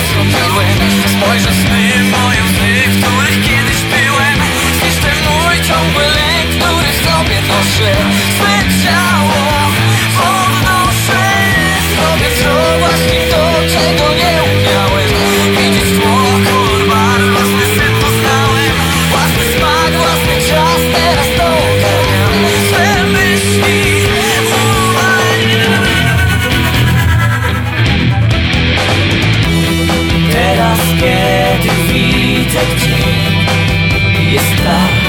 zrobiłem. Spojrzę sny, moje łzy, w których kiedyś byłem. Zniszczę mój ciągły lęk, który w sobie noszę. Swe ciało podnoszę. Zrobię co właśnie to, czego nie umiałem. Widzieć tło, kolor barw, własny sen poznałem. Własny smak, własny czas, teraz to ogarniam. Swe myśli teraz, kiedy widzę dzień, jest tak.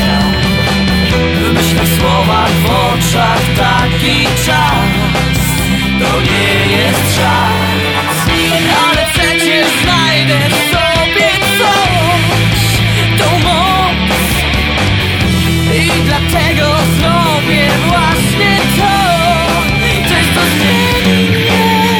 W myślach, słowach, w oczach taki czas. To nie jest czas, ale przecież znajdę w sobie coś, tą moc. I dlatego zrobię właśnie to. Coś, co zmieni mnie.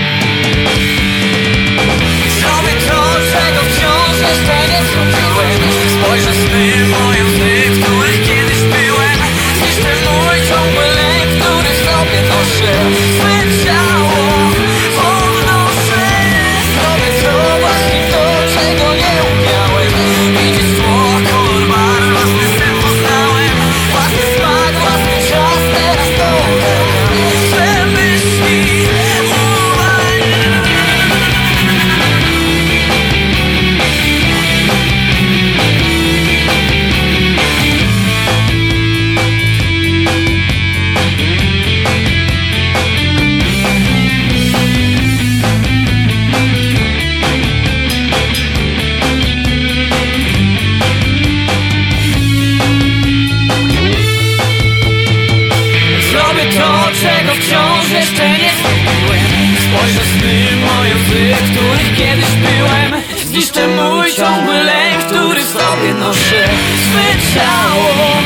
Zrobię to, czego wciąż jeszcze nie zrobiłem. Spojrzę sny, moje łzy, w których kiedyś byłem. Zniszczę mój ciągły lęk, który w sobie noszę. Swe ciało podnoszę. Zrobię to, właśnie to, czego nie umiałem. Widzieć tło, kolor barw, własny sen poznałem. Własny smak, własny czas, teraz to ogarniam. Swe myśli zrobię to, czego wciąż jeszcze nie zrobiłem. Spojrzę sny, moje łzy, w których kiedyś byłem. Zniszczę mój ciągły lęk, który w sobie noszę. Swe ciało